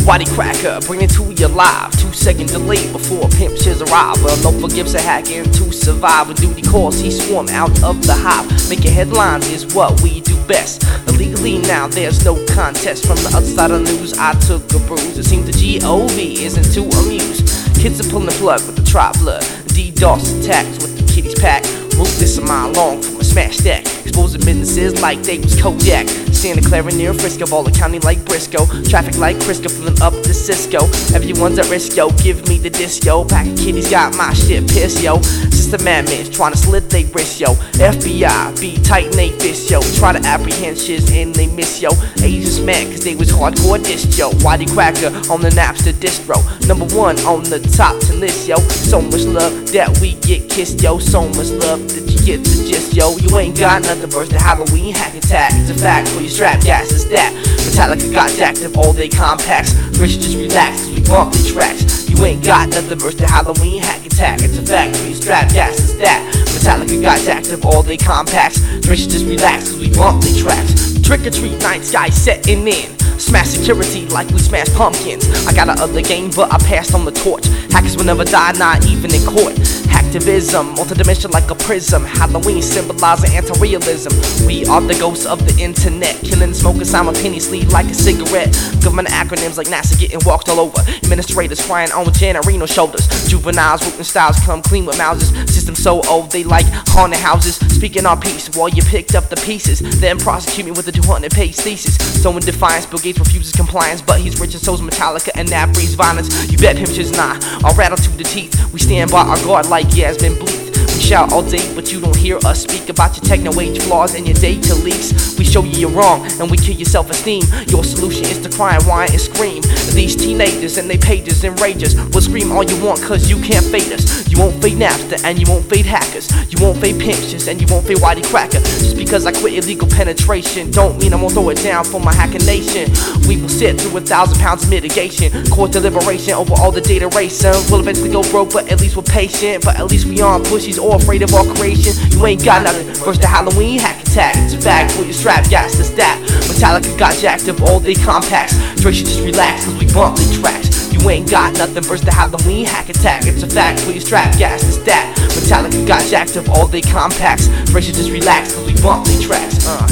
Waddy Cracker, bring it to you live. 2-second delay before pimp shiz arrive. Well, no forgives a hacking to survive. With duty calls, he swarm out of the hive. Making headlines is what we do best. Illegally now, there's no contest. From the other side of the news, I took a bruise. It seems the G.O.V. isn't too amused. Kids are pulling the plug with the tri-blood. DDoS attacks with the kiddies pack. Root this a mile long from a smash stack. Exposing businesses like they was Kojak. Santa Clara near Frisco, Boulder County like Briscoe. Traffic like Crisco, filling up the Cisco. Everyone's at risk, yo, give me the disc, yo. Pack of kiddies got my shit pissed, yo. Systematic trying to slit they wrist, yo. FBI be tight and they fist, yo. Try to apprehend shiz and they miss, yo. Asians mad cause they was hardcore disc, yo. Waddy Cracker on the Napster distro. #1 on the top 10 list, yo. So much love that we get kissed, yo. So much love that you get the gist, yo. You ain't got nothing versus the Halloween hack attack. It's a fact for your strap gas is that Metallica got jacked up all day compacts. Rich just relax cause we bump the tracks. You ain't got nothing versus the Halloween hack attack. It's a fact for your strap gas is that Metallica got jacked up all day compacts. Rich just relax cause we bump the tracks. Trick or treat night sky setting in. Smash security like we smash pumpkins. I got a other game but I passed on the torch. Hackers will never die, not even in court. Hacktivism, multidimensional like a prism. Halloween symbolizing anti-realism. We are the ghosts of the internet, killing smokers simultaneously like a cigarette. Government acronyms like NASA getting walked all over. Administrators crying on Jan Reno shoulders. Juveniles rooting styles come clean with mouses. System so old they like haunted houses. Speaking our piece while you picked up the pieces. Then prosecute me with a 200-page thesis. So in defiance, Bill Gates refuses compliance, but he's rich and so's Metallica, and that breeds violence. You bet pimp shit's not. I'll rattle to the teeth. We stand by our guard like Yasmin Bleeth. We shout all day, but you don't hear us speak about your techno-age flaws and your data leaks. We show you you're wrong, and we kill your self-esteem. Your solution is to cry and whine and scream. These teenagers and they pages and rages will scream all you want, cause you can't fade us. You won't fade Napster, and you won't fade hackers. You won't fade pimps, and you won't fade Waddy Cracker. Just because I quit illegal penetration don't mean I won't throw it down for my hacking nation. We will sit through 1,000 pounds of mitigation. Court deliberation over all the data racing. We'll eventually go broke, but at least we're patient. But at least we aren't pushies or afraid of our creation. You ain't got nothing versus the Halloween hack attack. It's a fact for your strap gas to stat. Metallica got jacked up all day compacts. Dre should just relax cause we bump the tracks. You ain't got nothing versus the Halloween hack attack. It's a fact for your strap gas to stat. Metallica got jacked up all day compacts. Dre should just relax cause we bump the tracks.